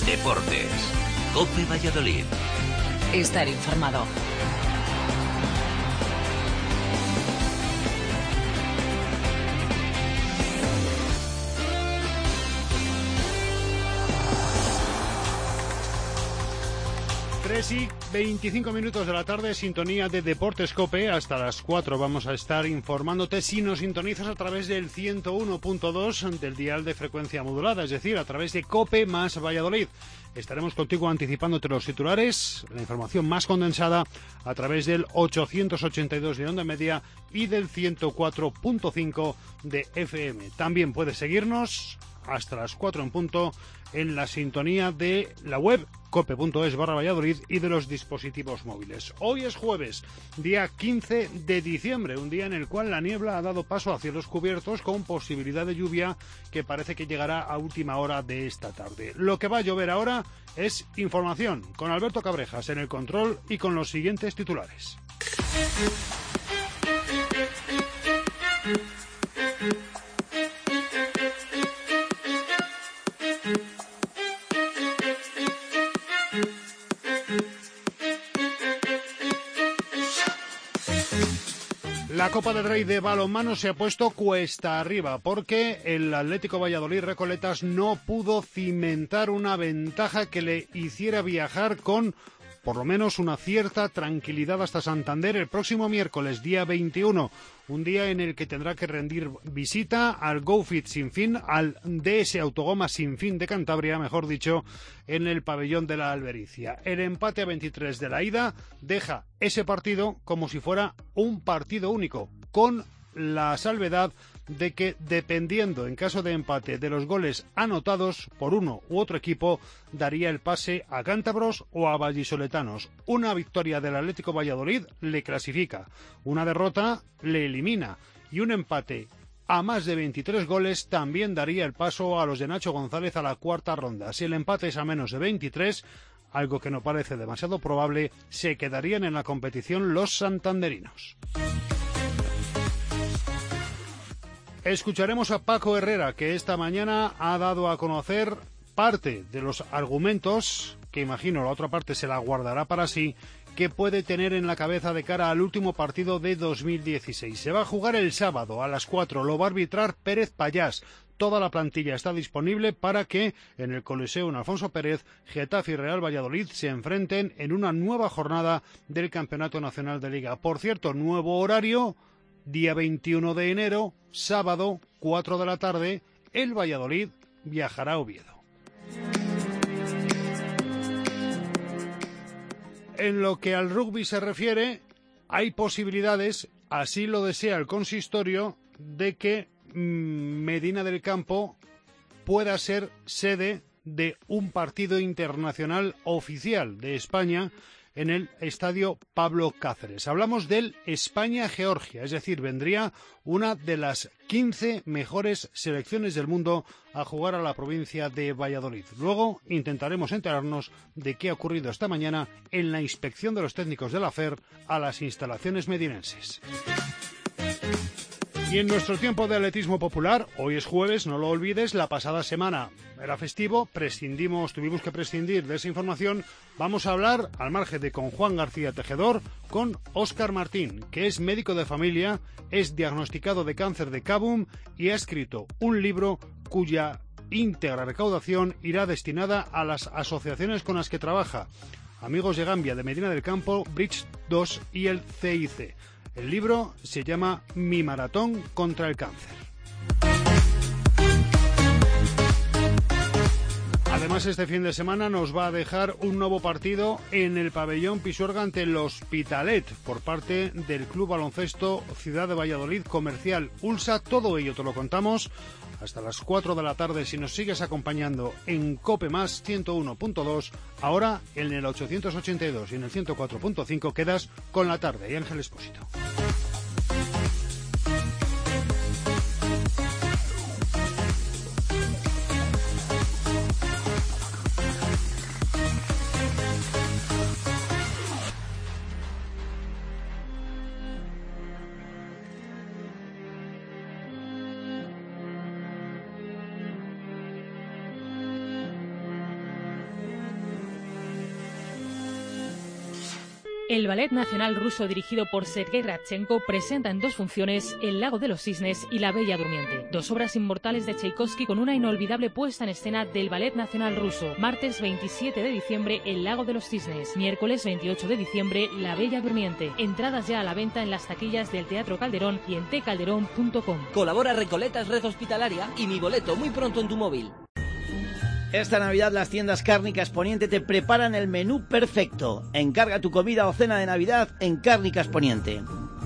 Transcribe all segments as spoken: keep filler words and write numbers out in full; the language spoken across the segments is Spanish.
Deportes. COPE Valladolid. Estar informado. tres y veinticinco minutos de la tarde, sintonía de Deportes COPE. Hasta las cuatro vamos a estar informándote si nos sintonizas a través del ciento uno punto dos del dial de frecuencia modulada, es decir, a través de COPE más Valladolid. Estaremos contigo anticipándote los titulares, la información más condensada a través del ochocientos ochenta y dos de onda media y del ciento cuatro punto cinco de F M. También puedes seguirnos hasta las cuatro en punto en la sintonía de la web cope.es barra Valladolid y de los dispositivos móviles. Hoy es jueves, día quince de diciembre, un día en el cual la niebla ha dado paso a cielos cubiertos con posibilidad de lluvia que parece que llegará a última hora de esta tarde. Lo que va a llover ahora es información, con Alberto Cabrejas en el control y con los siguientes titulares. La Copa del Rey de balonmano se ha puesto cuesta arriba porque el Atlético Valladolid Recoletas no pudo cimentar una ventaja que le hiciera viajar con por lo menos una cierta tranquilidad hasta Santander el próximo miércoles, día veintiuno, un día en el que tendrá que rendir visita al Go Fit Sin Fin, al D S Autogoma Sin Fin de Cantabria, mejor dicho, en el pabellón de la Albericia. El empate a veintitrés de la ida deja ese partido como si fuera un partido único, con la salvedad de que, dependiendo en caso de empate de los goles anotados por uno u otro equipo, daría el pase a cántabros o a vallisoletanos. Una victoria del Atlético Valladolid le clasifica, una derrota le elimina y un empate a más de veintitrés goles también daría el paso a los de Nacho González a la cuarta ronda. Si el empate es a menos de veintitrés, algo que no parece demasiado probable, se quedarían en la competición los santanderinos. Escucharemos a Paco Herrera, que esta mañana ha dado a conocer parte de los argumentos, que imagino la otra parte se la guardará para sí, que puede tener en la cabeza de cara al último partido de dos mil dieciséis. Se va a jugar el sábado a las cuatro, lo va a arbitrar Pérez Payás. Toda la plantilla está disponible para que en el Coliseo Alfonso Pérez, Getafe y Real Valladolid se enfrenten en una nueva jornada del Campeonato Nacional de Liga. Por cierto, nuevo horario, día veintiuno de enero, sábado, cuatro de la tarde, el Valladolid viajará a Oviedo. En lo que al rugby se refiere, hay posibilidades, así lo desea el consistorio, de que mmm, Medina del Campo pueda ser sede de un partido internacional oficial de España en el estadio Pablo Cáceres. Hablamos del España-Georgia, es decir, vendría una de las quince mejores selecciones del mundo a jugar a la provincia de Valladolid. Luego intentaremos enterarnos de qué ha ocurrido esta mañana en la inspección de los técnicos de la F E R a las instalaciones medinenses. Y en nuestro tiempo de atletismo popular, hoy es jueves, no lo olvides, la pasada semana era festivo, prescindimos, tuvimos que prescindir de esa información. Vamos a hablar, al margen de con Juan García Tejedor, con Óscar Martín, que es médico de familia, es diagnosticado de cáncer de Cavum y ha escrito un libro cuya íntegra recaudación irá destinada a las asociaciones con las que trabaja. Amigos de Gambia, de Medina del Campo, Bridge dos y el C I C. El libro se llama Mi maratón contra el cáncer. Además, este fin de semana nos va a dejar un nuevo partido en el pabellón Pisuerga ante el Hospitalet por parte del Club Baloncesto Ciudad de Valladolid Comercial Ulsa. Todo ello te lo contamos hasta las cuatro de la tarde si nos sigues acompañando en COPE más ciento uno punto dos. Ahora en el ochocientos ochenta y dos y en el ciento cuatro punto cinco quedas con la tarde y Ángel Expósito. El Ballet Nacional Ruso, dirigido por Sergei Radchenko, presenta en dos funciones El Lago de los Cisnes y La Bella Durmiente, dos obras inmortales de Tchaikovsky con una inolvidable puesta en escena del Ballet Nacional Ruso. Martes veintisiete de diciembre, El Lago de los Cisnes. Miércoles veintiocho de diciembre, La Bella Durmiente. Entradas ya a la venta en las taquillas del Teatro Calderón y en te calderón punto com. Colabora Recoletas Red Hospitalaria y Mi Boleto muy pronto en tu móvil. Esta Navidad las tiendas Cárnicas Poniente te preparan el menú perfecto. Encarga tu comida o cena de Navidad en Cárnicas Poniente.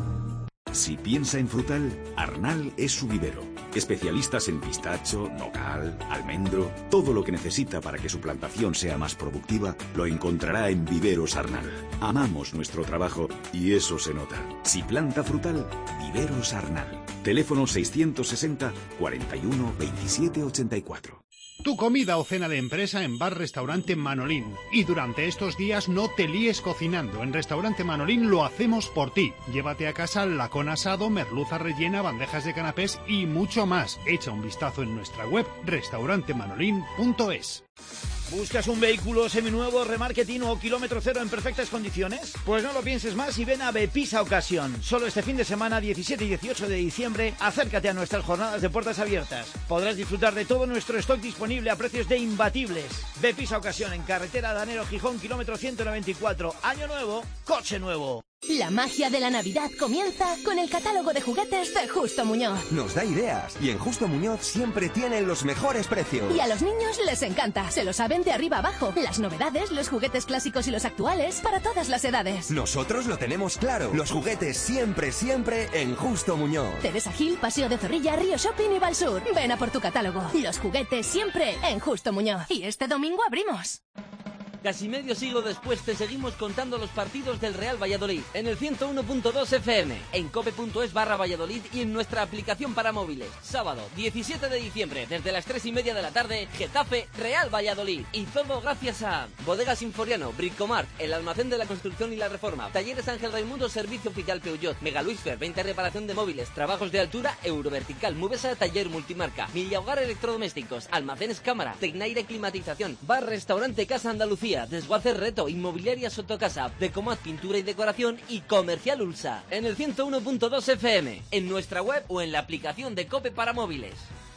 Si piensa en frutal, Arnal es su vivero. Especialistas en pistacho, nogal, almendro, todo lo que necesita para que su plantación sea más productiva, lo encontrará en Viveros Arnal. Amamos nuestro trabajo y eso se nota. Si planta frutal, Viveros Arnal. Teléfono seiscientos sesenta, cuarenta y uno, veintisiete ochenta y cuatro. Tu comida o cena de empresa en Bar Restaurante Manolín. Y durante estos días no te líes cocinando. En Restaurante Manolín lo hacemos por ti. Llévate a casa lacón asado, merluza rellena, bandejas de canapés y mucho más. Echa un vistazo en nuestra web restaurante manolín punto es. ¿Buscas un vehículo seminuevo, remarketing o kilómetro cero en perfectas condiciones? Pues no lo pienses más y ven a Bepisa Ocasión. Solo este fin de semana, diecisiete y dieciocho de diciembre, acércate a nuestras jornadas de puertas abiertas. Podrás disfrutar de todo nuestro stock disponible a precios de imbatibles. Bepisa Ocasión en carretera Danero Gijón, kilómetro ciento noventa y cuatro. Año nuevo, coche nuevo. La magia de la Navidad comienza con el catálogo de juguetes de Justo Muñoz. Nos da ideas y en Justo Muñoz siempre tienen los mejores precios. Y a los niños les encanta, se lo saben de arriba abajo. Las novedades, los juguetes clásicos y los actuales para todas las edades. Nosotros lo tenemos claro, los juguetes siempre, siempre en Justo Muñoz. Teresa Gil, Paseo de Zorrilla, Río Shopping y Valsur. Ven a por tu catálogo. Los juguetes siempre en Justo Muñoz. Y este domingo abrimos. Casi medio siglo después te seguimos contando los partidos del Real Valladolid en el ciento uno punto dos F M, en cope punto es barra Valladolid y en nuestra aplicación para móviles. Sábado diecisiete de diciembre desde las tres y media de la tarde, Getafe Real Valladolid. Y todo gracias a Bodegas Inforiano, Bricomart, el almacén de la construcción y la reforma, Talleres Ángel Raimundo, servicio oficial Peugeot, Mega Luisfer, venta y reparación de móviles, trabajos de altura, Eurovertical, Mubesa, taller multimarca, Milla Hogar Electrodomésticos, Almacenes Cámara, Tecnaire Climatización, Bar Restaurante Casa Andalucía, Desguace Reto, Inmobiliaria Sotocasa, Decomat Pintura y Decoración y Comercial Ulsa. En el ciento uno punto dos F M, en nuestra web o en la aplicación de COPE para móviles.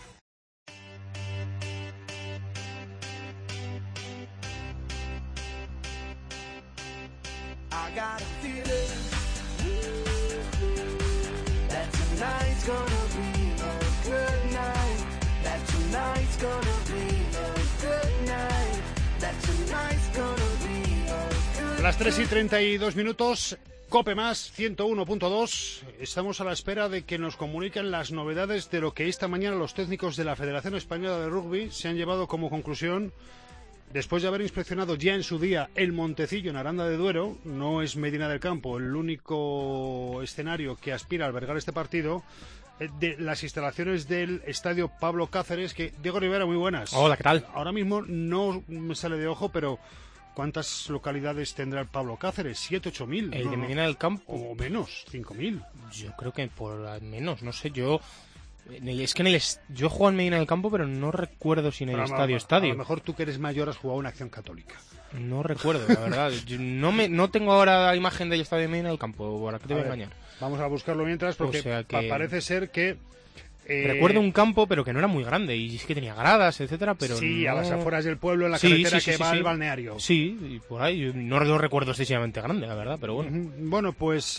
Las tres y treinta y dos minutos, Cope Más, ciento uno punto dos. Estamos a la espera de que nos comuniquen las novedades de lo que esta mañana los técnicos de la Federación Española de Rugby se han llevado como conclusión. Después de haber inspeccionado ya en su día el Montecillo en Aranda de Duero, no es Medina del Campo el único escenario que aspira a albergar este partido, de las instalaciones del estadio Pablo Cáceres, que Diego Rivera, muy buenas. Hola, ¿qué tal? Ahora mismo no me sale de ojo, pero ¿cuántas localidades tendrá el Pablo Cáceres? ¿Siete, ocho mil? El no, de no. Medina del Campo. O menos, cinco mil. Yo creo que por menos, no sé, yo... Es que en el est... yo he jugado en Medina del Campo, pero no recuerdo si en el pero estadio a, estadio. A lo mejor tú que eres mayor has jugado en Acción Católica. No recuerdo, la verdad. Yo no me no tengo ahora la imagen del estadio de Medina del Campo, ¿para qué te voy a engañar? Vamos a buscarlo mientras, porque o sea que... pa parece ser que... Eh... Recuerdo un campo, pero que no era muy grande, y es que tenía gradas, etcétera, pero sí, no... a las afueras del pueblo, en la sí, carretera sí, sí, que sí, va sí. al balneario. Sí, y por ahí, yo no lo recuerdo excesivamente grande, la verdad, pero bueno. Bueno, pues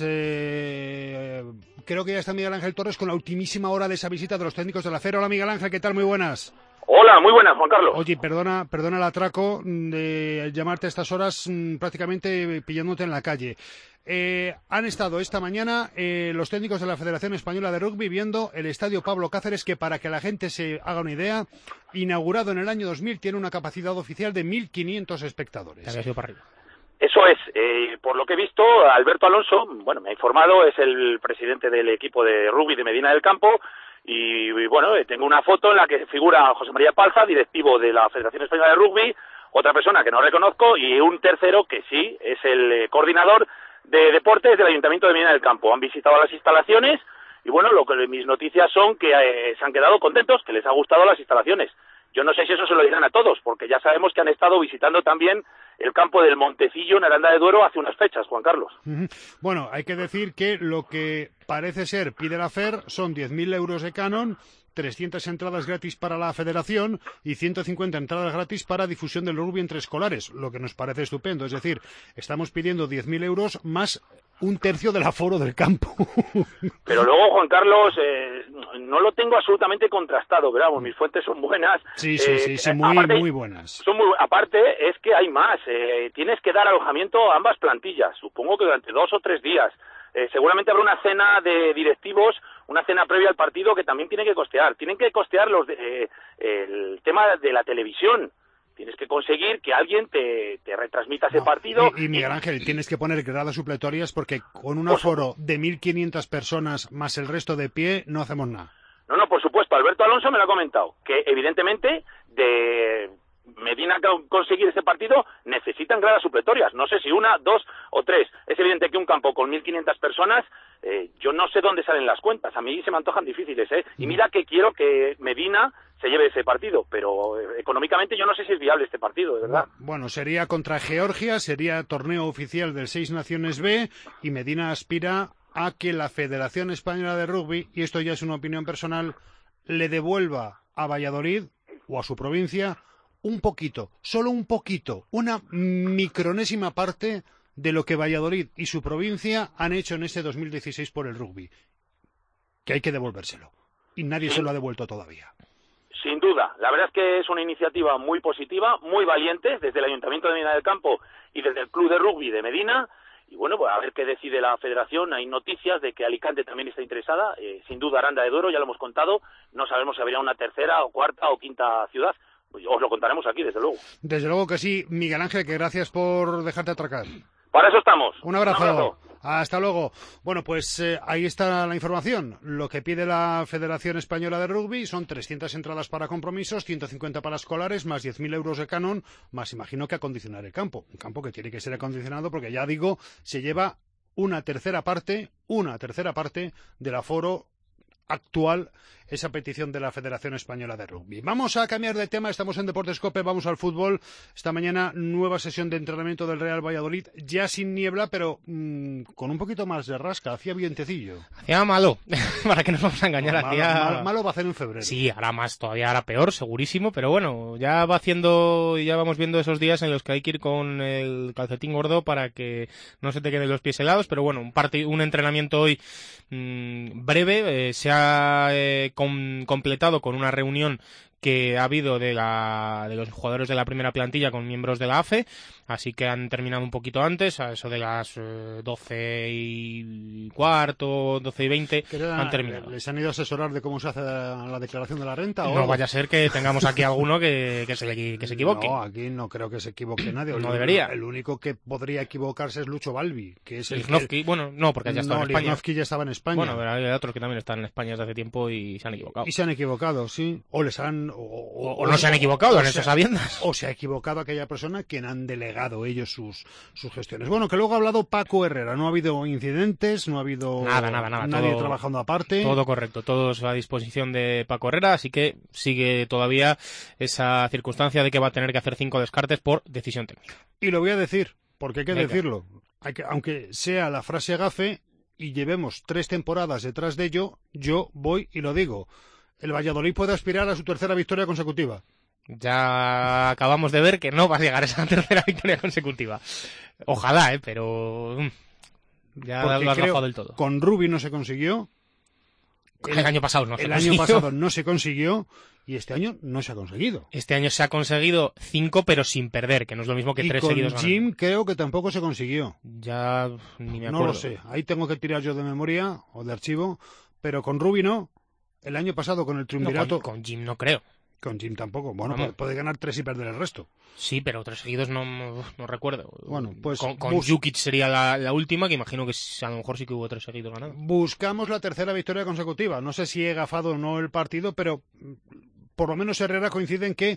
eh, creo que ya está Miguel Ángel Torres con la ultimísima hora de esa visita de los técnicos de la F E R. Hola, Miguel Ángel, ¿qué tal? Muy buenas. Hola, muy buenas, Juan Carlos. Oye, perdona, perdona el atraco de llamarte a estas horas prácticamente pillándote en la calle. Eh, han estado esta mañana eh, los técnicos de la Federación Española de Rugby viendo el estadio Pablo Cáceres, que para que la gente se haga una idea, inaugurado en el año dos mil, tiene una capacidad oficial de mil quinientos espectadores. Te ha sido para arriba. Eso es, eh, por lo que he visto, Alberto Alonso, bueno, me ha informado, es el presidente del equipo de rugby de Medina del Campo, y, y bueno, tengo una foto en la que figura José María Palza, directivo de la Federación Española de Rugby, otra persona que no reconozco, y un tercero que sí, es el eh, coordinador de deportes del Ayuntamiento de Medina del Campo. Han visitado las instalaciones y bueno, lo que mis noticias son que eh, se han quedado contentos, que les ha gustado las instalaciones. Yo no sé si eso se lo dirán a todos, porque ya sabemos que han estado visitando también el campo del Montecillo en Aranda de Duero hace unas fechas, Juan Carlos. Bueno, hay que decir que lo que parece ser pide la F E R son diez mil euros de canon, trescientas entradas gratis para la federación y ciento cincuenta entradas gratis para difusión del rugby entre escolares, lo que nos parece estupendo. Es decir, estamos pidiendo diez mil euros más un tercio del aforo del campo. Pero luego, Juan Carlos, eh, no lo tengo absolutamente contrastado, pero vamos, mis fuentes son buenas. Sí, sí, eh, sí, sí, muy, aparte, muy buenas. Son muy, aparte, es que hay más. Eh, tienes que dar alojamiento a ambas plantillas, supongo que durante dos o tres días. Eh, seguramente habrá una cena de directivos, una cena previa al partido que también tiene que costear. Tienen que costear los de, eh, el tema de la televisión. Tienes que conseguir que alguien te, te retransmita ese no, partido. Y, y Miguel Ángel, tienes que poner gradas supletorias porque con un aforo de mil quinientas personas más el resto de pie no hacemos nada. No, no, por supuesto. Alberto Alonso me lo ha comentado, que evidentemente de Medina conseguir ese partido necesitan gradas supletorias. No sé si una, dos o tres. Es evidente que un campo con mil quinientas personas, eh, yo no sé dónde salen las cuentas. A mí se me antojan difíciles, ¿eh? Y mira que quiero que Medina se lleve ese partido, pero eh, económicamente yo no sé si es viable este partido, de verdad. Bueno, sería contra Georgia, sería torneo oficial del Seis Naciones B y Medina aspira a que la Federación Española de Rugby, y esto ya es una opinión personal, le devuelva a Valladolid o a su provincia un poquito, solo un poquito, una micronésima parte de lo que Valladolid y su provincia han hecho en este dos mil dieciséis por el rugby, que hay que devolvérselo, y nadie se lo ha devuelto todavía. Sin duda, la verdad es que es una iniciativa muy positiva, muy valiente, desde el Ayuntamiento de Medina del Campo y desde el Club de Rugby de Medina, y bueno, pues a ver qué decide la Federación. Hay noticias de que Alicante también está interesada, eh, sin duda Aranda de Duero, ya lo hemos contado, no sabemos si habría una tercera o cuarta o quinta ciudad. Os lo contaremos aquí, desde luego. Desde luego que sí. Miguel Ángel, que gracias por dejarte atracar. Para eso estamos. Un abrazo. Un abrazo. Hasta luego. Bueno, pues eh, ahí está la información. Lo que pide la Federación Española de Rugby son trescientas entradas para compromisos, ciento cincuenta para escolares, más diez mil euros de canon, más imagino que acondicionar el campo. Un campo que tiene que ser acondicionado porque, ya digo, se lleva una tercera parte, una tercera parte del aforo actual, esa petición de la Federación Española de Rugby. Vamos a cambiar de tema, estamos en Deportes COPE, vamos al fútbol. Esta mañana nueva sesión de entrenamiento del Real Valladolid, ya sin niebla, pero mmm, con un poquito más de rasca, hacía vientecillo. Hacía malo, para que nos vamos a engañar. No, hacía... malo, malo va a hacer en febrero. Sí, ahora más, todavía ahora peor, segurísimo, pero bueno, ya va haciendo, ya vamos viendo esos días en los que hay que ir con el calcetín gordo para que no se te queden los pies helados, pero bueno, un, partido, un entrenamiento hoy mmm, breve, eh, se ha eh, com completado con una reunión que ha habido de, la, de los jugadores de la primera plantilla con miembros de la A F E, así que han terminado un poquito antes, a eso de las eh, doce y cuarto, doce y veinte, era, han terminado. ¿Les han ido a asesorar de cómo se hace la, la declaración de la renta? ¿O no vaya a ser que tengamos aquí alguno que, que, se, que se equivoque. No, aquí no creo que se equivoque nadie. No el, debería. El único que podría equivocarse es Lucho Balbi, que es el Lichnowsky, que... bueno, no, porque ya estaba no, en España. Lichnowsky ya estaba en España. Bueno, pero hay otros que también están en España desde hace tiempo y se han equivocado. Y se han equivocado, sí. O les han... O, o, o no se han equivocado, en esas sabiendas. O se ha equivocado aquella persona quien han delegado ellos sus, sus gestiones. Bueno, que luego ha hablado Paco Herrera. No ha habido incidentes, no ha habido nada, nada, nada. nadie todo, trabajando aparte. Todo correcto, todos a disposición de Paco Herrera, así que sigue todavía esa circunstancia de que va a tener que hacer cinco descartes por decisión técnica. Y lo voy a decir, porque hay que Venga. decirlo. Hay que, aunque sea la frase gafe y llevemos tres temporadas detrás de ello, yo voy y lo digo. El Valladolid puede aspirar a su tercera victoria consecutiva. Ya acabamos de ver que no va a llegar a esa tercera victoria consecutiva. Ojalá, ¿eh? Pero ya Porque lo has creo, bajado del todo. Con Rubi no se consiguió. El, el año pasado no se el consiguió. El año pasado no se consiguió y este año no se ha conseguido. Este año se ha conseguido cinco, pero sin perder, que no es lo mismo que y tres con seguidos Jim ganando. Creo que tampoco se consiguió. Ya ni me acuerdo. No lo sé. Ahí tengo que tirar yo de memoria o de archivo, pero con Rubi no. El año pasado con el triunvirato... No, con, con Jim no creo. Con Jim tampoco. Bueno, Vamos. puede ganar tres y perder el resto. Sí, pero tres seguidos no, no recuerdo. Bueno, pues con, con bus... Jukic sería la, la última, que imagino que a lo mejor sí que hubo tres seguidos ganados. Buscamos la tercera victoria consecutiva. No sé si he gafado o no el partido, pero por lo menos Herrera coincide en que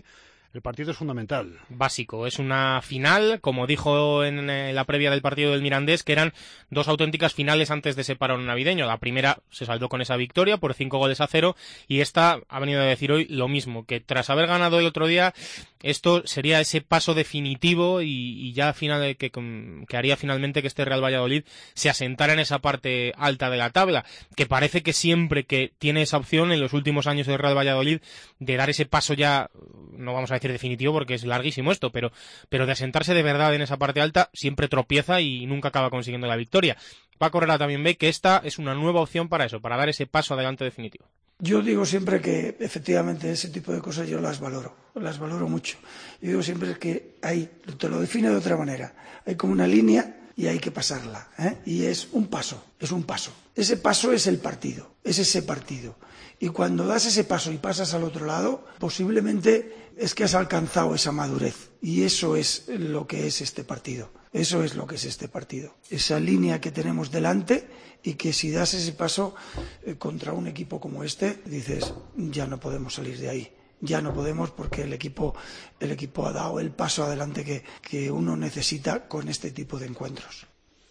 el partido es fundamental. Básico, es una final, como dijo en la previa del partido del Mirandés, que eran dos auténticas finales antes de ese parón navideño. La primera se saldó con esa victoria por cinco goles a cero, y esta ha venido a decir hoy lo mismo, que tras haber ganado el otro día, esto sería ese paso definitivo y, y ya final que, que haría finalmente que este Real Valladolid se asentara en esa parte alta de la tabla, que parece que siempre que tiene esa opción en los últimos años del Real Valladolid de dar ese paso ya, no vamos a decir definitivo porque es larguísimo esto, pero, pero de asentarse de verdad en esa parte alta, siempre tropieza y nunca acaba consiguiendo la victoria. Paco Herrera también ve que esta es una nueva opción para eso, para dar ese paso adelante definitivo. Yo digo siempre que efectivamente ese tipo de cosas yo las valoro, las valoro mucho. Yo digo siempre que hay, te lo defino de otra manera, hay como una línea y hay que pasarla, ¿eh? Y es un paso, es un paso. Ese paso es el partido, es ese partido. Y cuando das ese paso y pasas al otro lado, posiblemente es que has alcanzado esa madurez. Y eso es lo que es este partido. Eso es lo que es este partido. Esa línea que tenemos delante y que si das ese paso eh, contra un equipo como este, dices, ya no podemos salir de ahí. Ya no podemos porque el equipo, el equipo ha dado el paso adelante que, que uno necesita con este tipo de encuentros.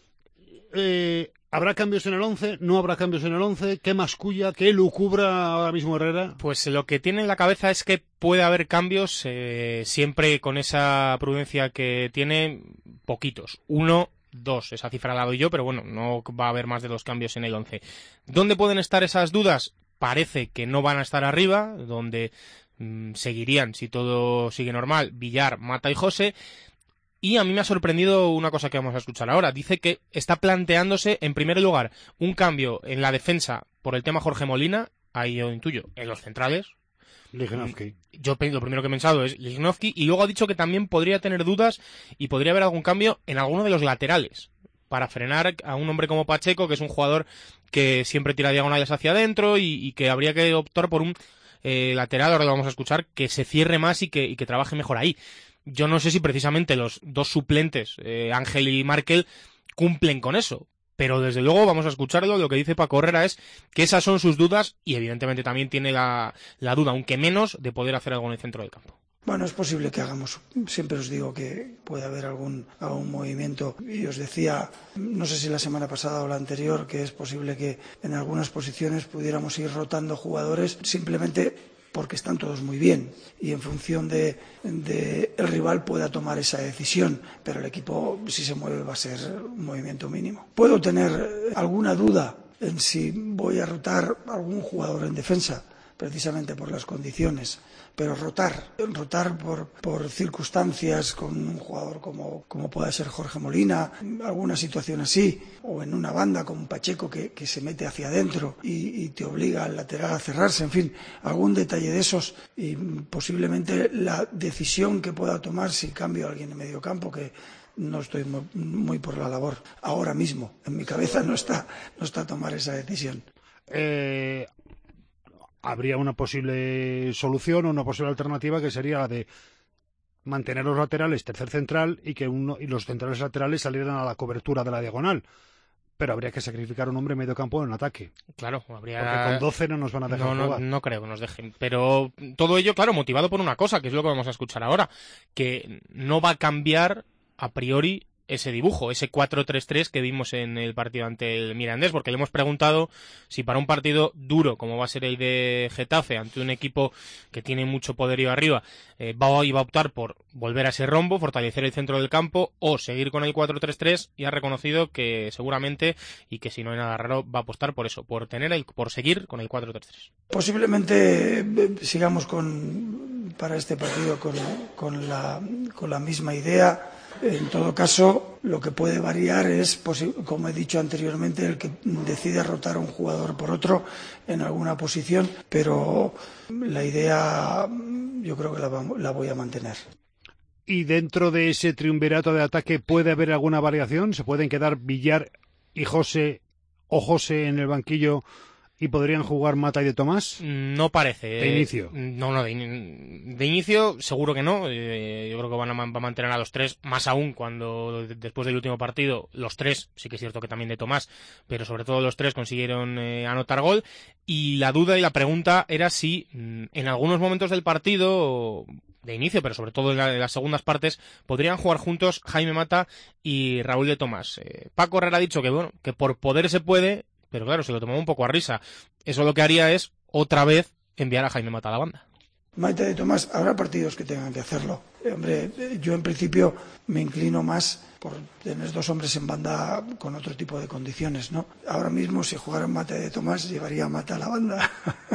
Eh, ¿Habrá cambios en el once? ¿No habrá cambios en el once? ¿Qué masculla? ¿Qué lucubra ahora mismo Herrera? Pues lo que tiene en la cabeza es que puede haber cambios, eh, siempre con esa prudencia que tiene, poquitos. Uno, dos, esa cifra la doy yo, pero bueno, no va a haber más de dos cambios en el once. ¿Dónde pueden estar esas dudas? Parece que no van a estar arriba, donde mmm, seguirían, si todo sigue normal, Villar, Mata y José. Y a mí me ha sorprendido una cosa que vamos a escuchar ahora. Dice que está planteándose, en primer lugar, un cambio en la defensa por el tema Jorge Molina, ahí yo intuyo, en los centrales. Lichnowsky. Yo lo primero que he pensado es Lichnowsky, y luego ha dicho que también podría tener dudas y podría haber algún cambio en alguno de los laterales, para frenar a un hombre como Pacheco, que es un jugador que siempre tira diagonales hacia adentro y, y que habría que optar por un eh, lateral, ahora lo vamos a escuchar, que se cierre más y que, y que trabaje mejor ahí. Yo no sé si precisamente los dos suplentes, eh, Ángel y Markel, cumplen con eso, pero desde luego vamos a escucharlo. Lo que dice Paco Herrera es que esas son sus dudas y evidentemente también tiene la, la duda, aunque menos, de poder hacer algo en el centro del campo. Bueno, es posible que hagamos, siempre os digo que puede haber algún, algún movimiento, y os decía, no sé si la semana pasada o la anterior, que es posible que en algunas posiciones pudiéramos ir rotando jugadores simplemente porque están todos muy bien y en función de, de el rival pueda tomar esa decisión, pero el equipo, si se mueve, va a ser un movimiento mínimo. Puedo tener alguna duda en si voy a rotar algún jugador en defensa, precisamente por las condiciones, pero rotar, rotar por, por circunstancias con un jugador como, como pueda ser Jorge Molina, alguna situación así, o en una banda con Pacheco que, que se mete hacia adentro y, y te obliga al lateral a cerrarse, en fin, algún detalle de esos, y posiblemente la decisión que pueda tomar si cambio a alguien en medio campo, que no estoy muy, muy por la labor ahora mismo, en mi cabeza no está, no está tomar esa decisión. Eh... Habría una posible solución o una posible alternativa que sería la de mantener los laterales tercer central y que uno y los centrales laterales salieran a la cobertura de la diagonal. Pero habría que sacrificar un hombre en medio campo en ataque. Claro, habría... Porque con doce no nos van a dejar no, jugar. No, no creo que nos dejen. Pero todo ello, claro, motivado por una cosa, que es lo que vamos a escuchar ahora, que no va a cambiar a priori ese dibujo, ese cuatro tres tres que vimos en el partido ante el Mirandés, porque le hemos preguntado si para un partido duro, como va a ser el de Getafe, ante un equipo que tiene mucho poderío arriba, eh, va, iba a optar por volver a ese rombo, fortalecer el centro del campo, o seguir con el cuatro tres tres, y ha reconocido que seguramente, y que si no hay nada raro, va a apostar por eso, por tener el, por seguir con el cuatro tres tres. Posiblemente sigamos con para este partido con, con, la, con la misma idea. En todo caso, lo que puede variar es, como he dicho anteriormente, el que decide rotar a un jugador por otro en alguna posición, pero la idea yo creo que la, la voy a mantener. ¿Y dentro de ese triunvirato de ataque puede haber alguna variación? ¿Se pueden quedar Villar y José o José en el banquillo ¿Y podrían jugar Mata y De Tomás? No parece. ¿De inicio? No, no, de, in... de inicio seguro que no. Eh, yo creo que van a, van a mantener a los tres, más aún cuando después del último partido los tres, sí que es cierto que también De Tomás, pero sobre todo los tres consiguieron eh, anotar gol. Y la duda y la pregunta era si mm, en algunos momentos del partido, de inicio, pero sobre todo en, la, en las segundas partes, podrían jugar juntos Jaime Mata y Raúl De Tomás. Eh, Paco Herrera ha dicho que bueno, que por poder se puede, pero claro, se lo tomó un poco a risa. Eso lo que haría es, otra vez, enviar a Jaime Mata a la banda. Maite De Tomás, habrá partidos que tengan que hacerlo. Eh, hombre, yo en principio me inclino más por tener dos hombres en banda con otro tipo de condiciones, ¿no? Ahora mismo, si jugaran Maite De Tomás, llevaría a Mata a la banda.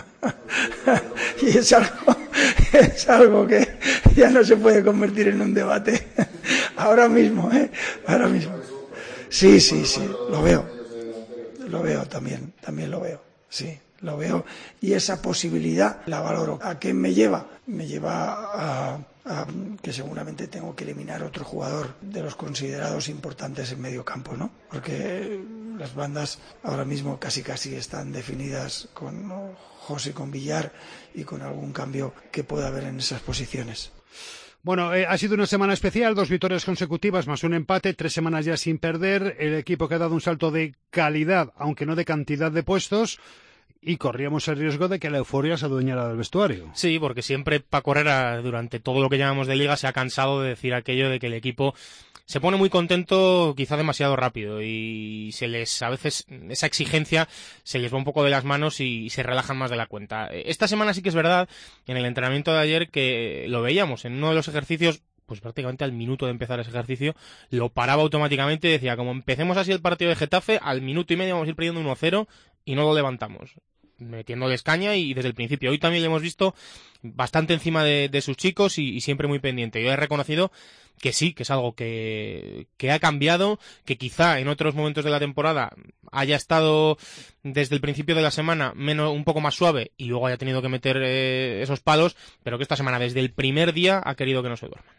Y es algo, es algo que ya no se puede convertir en un debate. Ahora mismo, ¿eh? Ahora mismo. Sí, sí, sí, lo veo. Lo veo también, también lo veo, sí, lo veo. Y esa posibilidad la valoro. ¿A qué me lleva? Me lleva a, a que seguramente tengo que eliminar otro jugador de los considerados importantes en medio campo, ¿no? Porque las bandas ahora mismo casi casi están definidas con José, con Villar y con algún cambio que pueda haber en esas posiciones. Bueno, eh, ha sido una semana especial, dos victorias consecutivas más un empate, tres semanas ya sin perder, el equipo que ha dado un salto de calidad, aunque no de cantidad de puestos, y corríamos el riesgo de que la euforia se adueñara del vestuario. Sí, porque siempre Paco Herrera, durante todo lo que llamamos de liga, se ha cansado de decir aquello de que el equipo se pone muy contento quizá demasiado rápido y se les, a veces, esa exigencia se les va un poco de las manos y se relajan más de la cuenta. Esta semana sí que es verdad, en el entrenamiento de ayer, que lo veíamos en uno de los ejercicios, pues prácticamente al minuto de empezar ese ejercicio, lo paraba automáticamente y decía, como empecemos así el partido de Getafe, al minuto y medio vamos a ir perdiendo uno cero y no lo levantamos, metiéndoles caña y desde el principio. Hoy también le hemos visto bastante encima de, de sus chicos y, y siempre muy pendiente. Yo he reconocido que sí, que es algo que, que ha cambiado, que quizá en otros momentos de la temporada haya estado desde el principio de la semana menos, un poco más suave y luego haya tenido que meter eh, esos palos, pero que esta semana desde el primer día ha querido que no se duerman.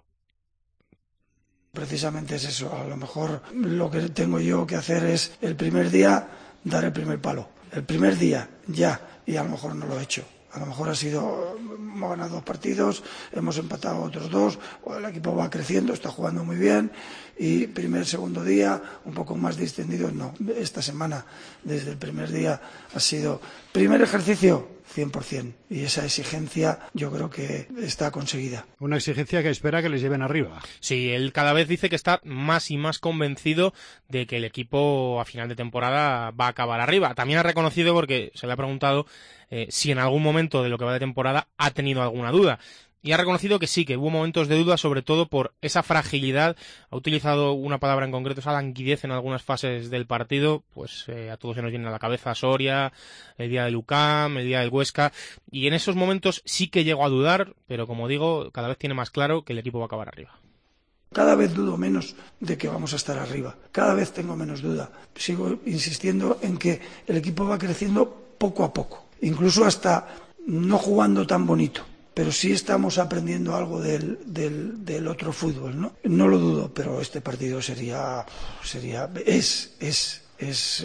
Precisamente es eso. A lo mejor lo que tengo yo que hacer es el primer día dar el primer palo. El primer día, ya, y a lo mejor no lo he hecho. A lo mejor ha sido, hemos ganado dos partidos, hemos empatado otros dos, o el equipo va creciendo, está jugando muy bien, y primer, segundo día, un poco más distendido, no. Esta semana, desde el primer día, ha sido primer ejercicio, cien por ciento, y esa exigencia yo creo que está conseguida. Una exigencia que espera que les lleven arriba. Sí, él cada vez dice que está más y más convencido de que el equipo a final de temporada va a acabar arriba. También ha reconocido, porque se le ha preguntado eh, si en algún momento de lo que va de temporada ha tenido alguna duda. Y ha reconocido que sí, que hubo momentos de duda, sobre todo por esa fragilidad. Ha utilizado una palabra en concreto, esa languidez en algunas fases del partido. Pues eh, a todos se nos viene a la cabeza Soria, el día del U C A M, el día del Huesca. Y en esos momentos sí que llegó a dudar, pero como digo, cada vez tiene más claro que el equipo va a acabar arriba. Cada vez dudo menos de que vamos a estar arriba. Cada vez tengo menos duda. Sigo insistiendo en que el equipo va creciendo poco a poco. Incluso hasta no jugando tan bonito. Pero sí estamos aprendiendo algo del, del, del otro fútbol, ¿no? No lo dudo, pero este partido sería, sería, es, es, es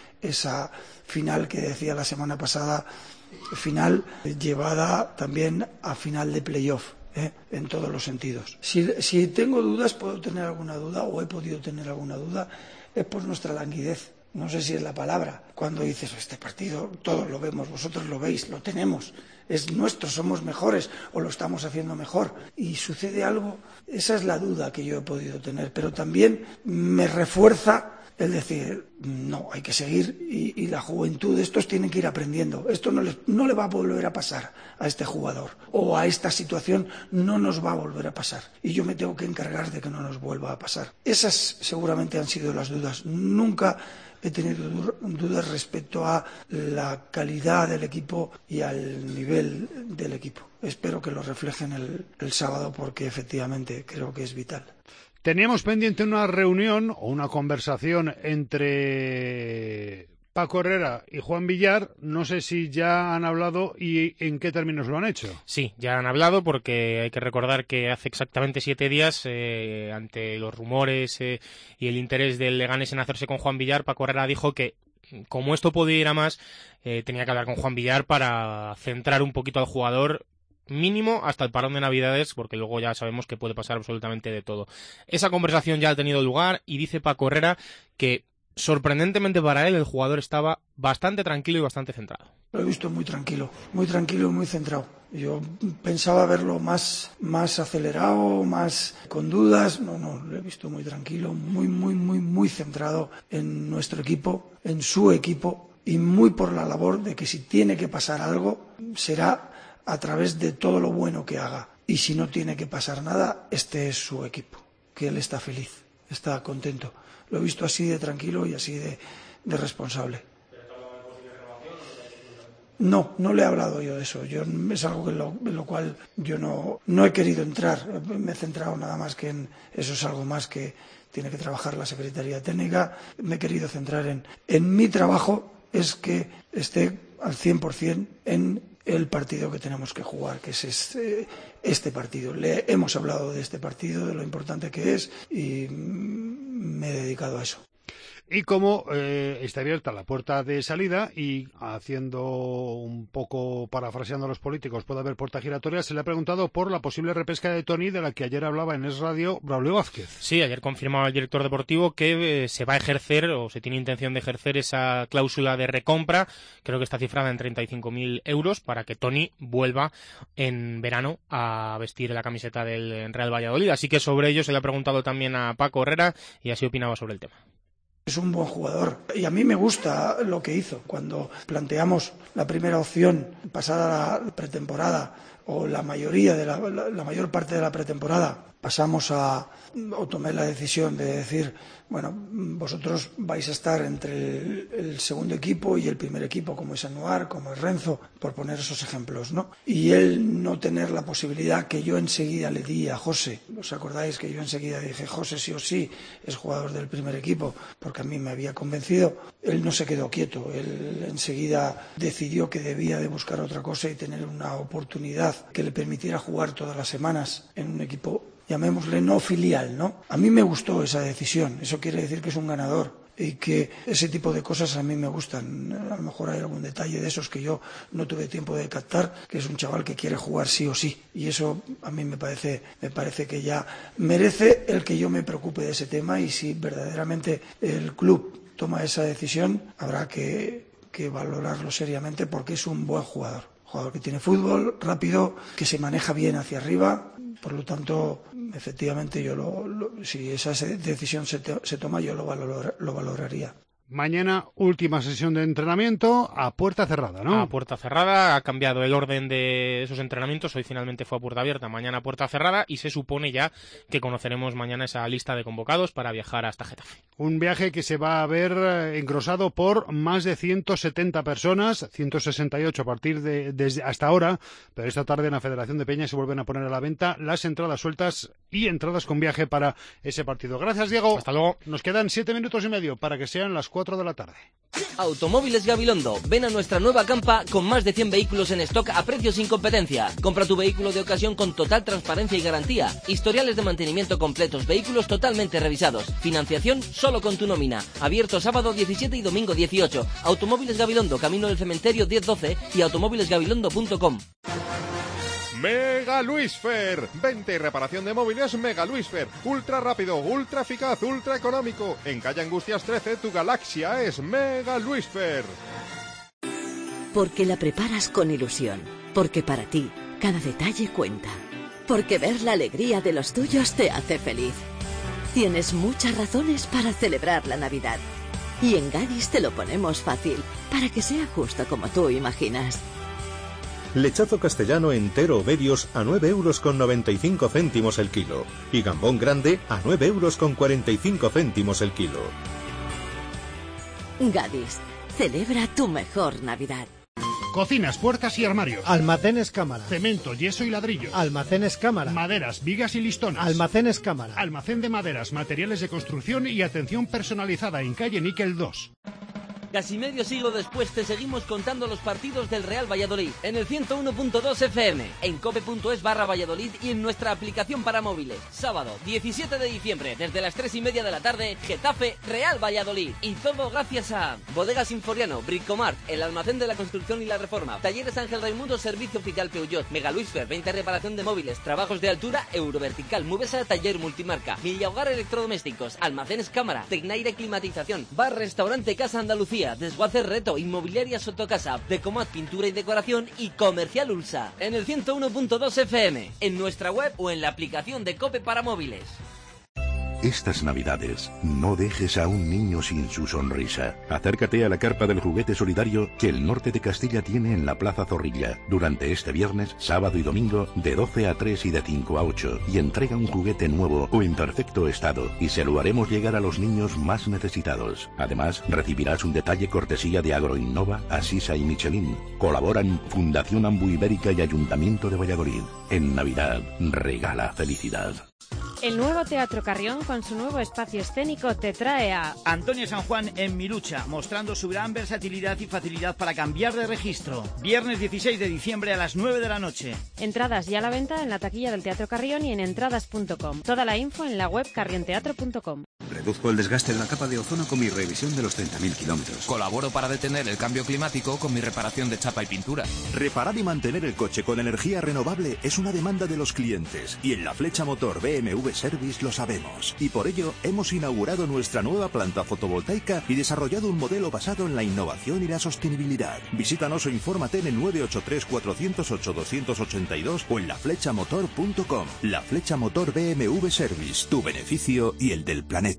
esa final que decía la semana pasada, final llevada también a final de playoff, ¿eh? En todos los sentidos. Si, si tengo dudas, puedo tener alguna duda, o he podido tener alguna duda, es por nuestra languidez. No sé si es la palabra. Cuando dices, este partido, todos lo vemos, vosotros lo veis, lo tenemos, es nuestro, somos mejores o lo estamos haciendo mejor. Y sucede algo, esa es la duda que yo he podido tener, pero también me refuerza el decir, no, hay que seguir y, y la juventud, estos tienen que ir aprendiendo. Esto no, les, no le va a volver a pasar a este jugador o a esta situación no nos va a volver a pasar. Y yo me tengo que encargar de que no nos vuelva a pasar. Esas seguramente han sido las dudas. Nunca he tenido dudas respecto a la calidad del equipo y al nivel del equipo. Espero que lo reflejen el, el sábado porque efectivamente creo que es vital. Teníamos pendiente una reunión o una conversación entre Paco Herrera y Juan Villar. No sé si ya han hablado y en qué términos lo han hecho. Sí, ya han hablado porque hay que recordar que hace exactamente siete días, eh, ante los rumores eh, y el interés del Leganés en hacerse con Juan Villar, Paco Herrera dijo que como esto podía ir a más, eh, tenía que hablar con Juan Villar para centrar un poquito al jugador, mínimo hasta el parón de Navidades, porque luego ya sabemos que puede pasar absolutamente de todo. Esa conversación ya ha tenido lugar y dice Paco Herrera que, sorprendentemente para él, el jugador estaba bastante tranquilo y bastante centrado. Lo he visto muy tranquilo, muy tranquilo y muy centrado. Yo pensaba verlo más, más acelerado, más con dudas. No, no, lo he visto muy tranquilo, muy, muy, muy, muy centrado en nuestro equipo, en su equipo, y muy por la labor de que si tiene que pasar algo, será a través de todo lo bueno que haga. Y si no tiene que pasar nada, este es su equipo, que él está feliz, está contento. Lo he visto así de tranquilo y así de, de responsable. No, no le he hablado yo de eso. Yo, es algo en lo, en lo cual yo no, no he querido entrar. Me he centrado nada más que en eso. Es algo más que tiene que trabajar la Secretaría Técnica. Me he querido centrar en, en mi trabajo, es que esté al cien por cien en el partido que tenemos que jugar, que es este, este partido. Le hemos hablado de este partido, de lo importante que es, y me he dedicado a eso. Y como eh, está abierta la puerta de salida y haciendo un poco, parafraseando a los políticos, puede haber puerta giratoria, se le ha preguntado por la posible repesca de Toni, de la que ayer hablaba en Es Radio Braulio Vázquez. Sí, ayer confirmaba el director deportivo que eh, se va a ejercer, o se tiene intención de ejercer, esa cláusula de recompra, creo que está cifrada en treinta y cinco mil euros, para que Toni vuelva en verano a vestir la camiseta del Real Valladolid. Así que sobre ello se le ha preguntado también a Paco Herrera y así opinaba sobre el tema. Es un buen jugador y a mí me gusta lo que hizo. Cuando planteamos la primera opción pasada la pretemporada, o la mayoría de la, la, la mayor parte de la pretemporada, pasamos a, o tomé la decisión de decir, bueno, vosotros vais a estar entre el, el segundo equipo y el primer equipo, como es Anuar, como es Renzo, por poner esos ejemplos, ¿no? Y él no tener la posibilidad que yo enseguida le di a José. ¿Os acordáis que yo enseguida dije, José sí o sí es jugador del primer equipo? Porque a mí me había convencido. Él no se quedó quieto, él enseguida decidió que debía de buscar otra cosa y tener una oportunidad que le permitiera jugar todas las semanas en un equipo, llamémosle no filial, ¿no? A mí me gustó esa decisión, eso quiere decir que es un ganador y que ese tipo de cosas a mí me gustan. A lo mejor hay algún detalle de esos que yo no tuve tiempo de captar, que es un chaval que quiere jugar sí o sí, y eso a mí me parece, me parece que ya merece el que yo me preocupe de ese tema, y si verdaderamente el club toma esa decisión habrá que, que valorarlo seriamente, porque es un buen jugador. Jugador que tiene fútbol, rápido, que se maneja bien hacia arriba. Por lo tanto, efectivamente, yo lo, lo, si esa decisión se, te, se toma, yo lo, valor, lo valoraría. Mañana, última sesión de entrenamiento a puerta cerrada, ¿no? A puerta cerrada, ha cambiado el orden de esos entrenamientos, hoy finalmente fue a puerta abierta, mañana a puerta cerrada, y se supone ya que conoceremos mañana esa lista de convocados para viajar hasta Getafe. Un viaje que se va a ver engrosado por más de ciento setenta personas, ciento sesenta y ocho a partir de desde hasta ahora, pero esta tarde en la Federación de Peñas se vuelven a poner a la venta las entradas sueltas y entradas con viaje para ese partido. Gracias, Diego. Hasta luego. Nos quedan siete minutos y medio para que sean las cuatro de la tarde. Automóviles Gabilondo. Ven a nuestra nueva campa con más de cien vehículos en stock a precios sin competencia. Compra tu vehículo de ocasión con total transparencia y garantía. Historiales de mantenimiento completos, vehículos totalmente revisados. Financiación solo con tu nómina. Abierto sábado diecisiete y domingo dieciocho. Automóviles Gabilondo, camino del cementerio diez doce y automóviles gabilondo punto com. Mega Luisfer, venta y reparación de móviles Mega Luisfer, ultra rápido, ultra eficaz, ultra económico. En calle Angustias trece, tu galaxia es Mega Luisfer. Porque la preparas con ilusión, porque para ti cada detalle cuenta, porque ver la alegría de los tuyos te hace feliz. Tienes muchas razones para celebrar la Navidad. Y en Gadis te lo ponemos fácil, para que sea justo como tú imaginas. Lechazo castellano entero o medios a nueve euros con noventa y cinco céntimos el kilo. Y gambón grande a nueve euros con cuarenta y cinco céntimos el kilo. Gadis, celebra tu mejor Navidad. Cocinas, puertas y armarios. Almacenes Cámara. Cemento, yeso y ladrillo. Almacenes Cámara. Maderas, vigas y listones. Almacenes Cámara. Almacén de maderas, materiales de construcción y atención personalizada en calle Níquel dos. Casi medio siglo después te seguimos contando los partidos del Real Valladolid en el ciento uno punto dos F M, en cope.es barra Valladolid y en nuestra aplicación para móviles. Sábado diecisiete de diciembre, desde las tres y media de la tarde, Getafe Real Valladolid. Y todo gracias a Bodegas Sinforiano, Bricomart, el almacén de la construcción y la reforma, Talleres Ángel Raimundo, servicio oficial Peugeot, Mega Luisfer, venta y reparación de móviles, trabajos de altura, Eurovertical, Mubesa, taller multimarca, Villa Hogar Electrodomésticos, Almacenes Cámara, Tecnaire Climatización, Bar Restaurante Casa Andalucía, Desguaces Reto, Inmobiliaria Sotocasa, Decomat Pintura y Decoración y Comercial Ulsa. En el ciento uno punto dos F M, en nuestra web o en la aplicación de Cope para móviles. Estas Navidades, no dejes a un niño sin su sonrisa. Acércate a la carpa del juguete solidario que el Norte de Castilla tiene en la Plaza Zorrilla durante este viernes, sábado y domingo de doce a tres y de cinco a ocho y entrega un juguete nuevo o en perfecto estado y se lo haremos llegar a los niños más necesitados. Además, recibirás un detalle cortesía de Agroinnova, Asisa y Michelin. Colaboran Fundación Ambu Ibérica y Ayuntamiento de Valladolid. En Navidad, regala felicidad. El nuevo Teatro Carrión, con su nuevo espacio escénico, te trae a Antonio San Juan en Mi Lucha, mostrando su gran versatilidad y facilidad para cambiar de registro. Viernes dieciséis de diciembre a las nueve de la noche. Entradas ya a la venta en la taquilla del Teatro Carrión y en entradas punto com. Toda la info en la web carrionteatro punto com. Reduzco el desgaste de la capa de ozono con mi revisión de los treinta mil kilómetros. Colaboro para detener el cambio climático con mi reparación de chapa y pintura. Reparar y mantener el coche con energía renovable es una demanda de los clientes y en la Flecha Motor B M W Service lo sabemos. Y por ello hemos inaugurado nuestra nueva planta fotovoltaica y desarrollado un modelo basado en la innovación y la sostenibilidad. Visítanos o infórmate en el nueve ocho tres, cuatro cero ocho, dos ocho dos o en la flecha motor punto com. La Flecha Motor B M W Service, tu beneficio y el del planeta.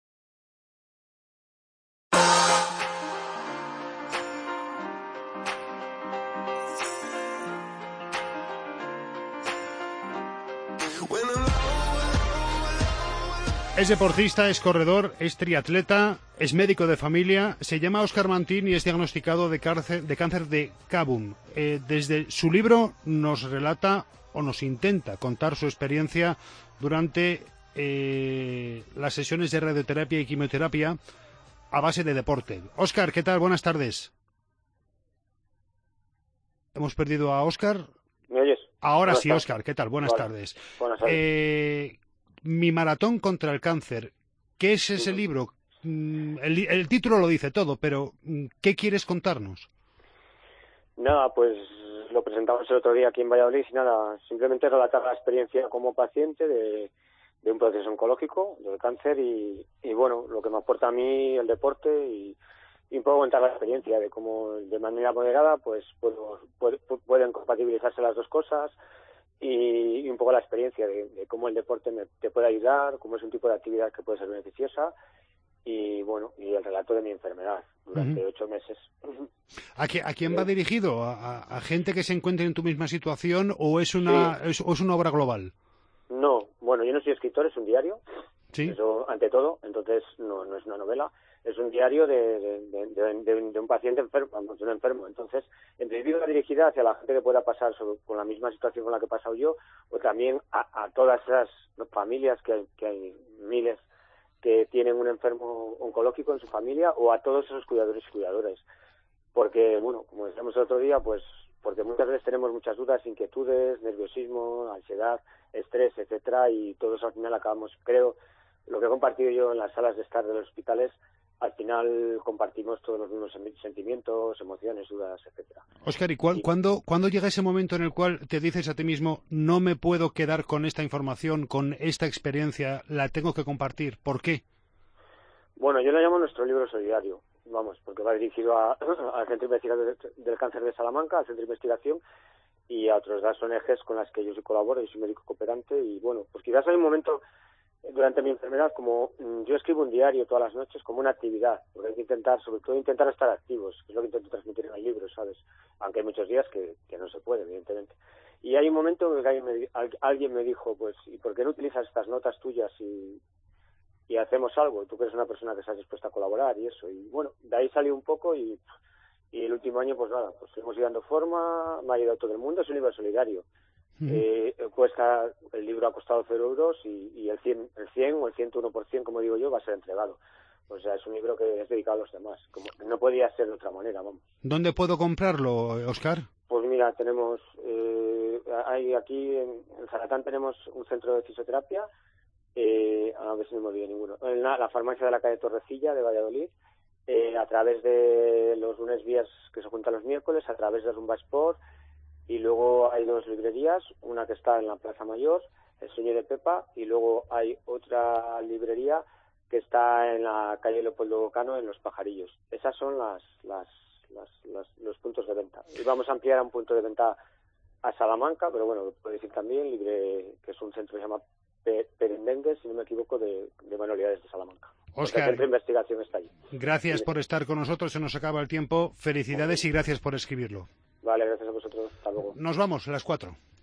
Es deportista, es corredor, es triatleta, es médico de familia, se llama Óscar Mantín y es diagnosticado de cáncer de, cáncer de Kabum. Eh, desde su libro nos relata o nos intenta contar su experiencia durante eh, las sesiones de radioterapia y quimioterapia a base de deporte. Óscar, ¿qué tal? Buenas tardes. ¿Hemos perdido a Óscar? ¿Me oyes? Ahora Buenas sí, tardes. Óscar, ¿qué tal? Buenas Vale. tardes. Buenas tardes. Eh, Mi maratón contra el cáncer. ¿Qué es ese libro? El, el título lo dice todo, pero ¿qué quieres contarnos? Nada, pues lo presentamos el otro día aquí en Valladolid y nada, simplemente relatar la experiencia como paciente de, de un proceso oncológico, del cáncer y, y bueno, lo que me aporta a mí el deporte y, y un poco contar la experiencia de cómo de manera moderada pues puedo, puede, pueden compatibilizarse las dos cosas y, y un poco la experiencia de, de cómo el deporte me, te puede ayudar, cómo es un tipo de actividad que puede ser beneficiosa y bueno, y el relato de mi enfermedad durante uh-huh. ocho meses. ¿A, qué, ¿A quién va dirigido? ¿A, a, a gente que se encuentre en tu misma situación o es una, sí. es, o es una obra global? No, bueno, yo no soy escritor, es un diario, ¿sí? Eso ante todo, entonces no, no es una novela, es un diario de, de, de, de, de, de un paciente enfermo, de un enfermo. Entonces, en principio va dirigida hacia la gente que pueda pasar sobre, con la misma situación con la que he pasado yo, o también a, a todas esas familias, que hay, que hay miles, que tienen un enfermo oncológico en su familia, o a todos esos cuidadores y cuidadores. Porque, bueno, como decíamos el otro día, pues porque muchas veces tenemos muchas dudas, inquietudes, nerviosismo, ansiedad, estrés, etcétera, y todos al final acabamos, creo, lo que he compartido yo en las salas de estar de los hospitales, al final compartimos todos los mismos sentimientos, emociones, dudas, etcétera. Óscar, ¿y cu y... ¿cuándo, cuándo llega ese momento en el cual te dices a ti mismo, no me puedo quedar con esta información, con esta experiencia, la tengo que compartir? ¿Por qué? Bueno, yo lo llamo nuestro libro solidario, vamos, porque va dirigido a, al Centro de Investigación del Cáncer de Salamanca, al Centro de Investigación, y a otras dos O N Ges con las que yo sí colaboro, yo soy médico cooperante, y bueno, pues quizás hay un momento durante mi enfermedad, como yo escribo un diario todas las noches como una actividad, porque hay que intentar, sobre todo intentar estar activos, que es lo que intento transmitir en el libro, ¿sabes? Aunque hay muchos días que, que no se puede, evidentemente. Y hay un momento en que alguien me, alguien me dijo, pues, ¿y por qué no utilizas estas notas tuyas y, y hacemos algo? Tú que eres una persona que estás dispuesta a colaborar y eso. Y bueno, de ahí salió un poco y, y el último año, pues nada, pues hemos ido dando forma, me ha ayudado todo el mundo, es un libro solidario. Eh, cuesta, el libro ha costado cero euros y, y el cien, el cien o el ciento uno por ciento, como digo yo, va a ser entregado. O sea, es un libro que es dedicado a los demás. Como no podía ser de otra manera, vamos. ¿Dónde puedo comprarlo, Óscar? Pues mira, tenemos, eh, hay aquí en, en Zaratán tenemos un centro de fisioterapia, eh, a ver si no me olvido ninguno, en la, la farmacia de la calle Torrecilla de Valladolid, eh, a través de los lunes vías que se juntan los miércoles, a través de Rumba Sport, y luego hay dos librerías, una que está en la Plaza Mayor, El Sueño de Pepa, y luego hay otra librería que está en la calle Leopoldo Cano, en Los Pajarillos. Esas son las, las, las, las los puntos de venta. Y vamos a ampliar a un punto de venta a Salamanca, pero bueno, puedo decir también, libre, que es un centro que se llama Perendengue, si no me equivoco, de, de manualidades de Salamanca. Óscar, el centro de investigación está allí. Gracias por estar con nosotros, se nos acaba el tiempo. Felicidades y gracias por escribirlo. Vale, gracias a vosotros. Hasta luego. Nos vamos, a las cuatro.